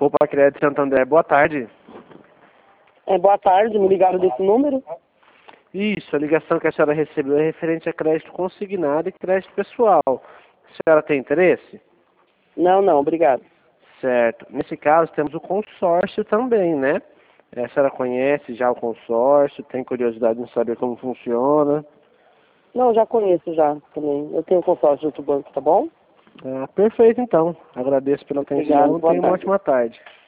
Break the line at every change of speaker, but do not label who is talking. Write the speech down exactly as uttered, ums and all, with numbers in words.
Poupa Crédito Santander, boa tarde.
É, boa tarde, me ligaram desse número?
Isso, a ligação que a senhora recebeu é referente a crédito consignado e crédito pessoal. A senhora tem interesse?
Não, não, obrigado.
Certo. Nesse caso, temos o consórcio também, né? A senhora conhece já o consórcio, tem curiosidade em saber como funciona?
Não, já conheço já também. Eu tenho consórcio de outro banco, tá bom?
Ah, perfeito, então. Agradeço pela atenção
Obrigado,
e
boa
tenha uma
tarde.
ótima tarde.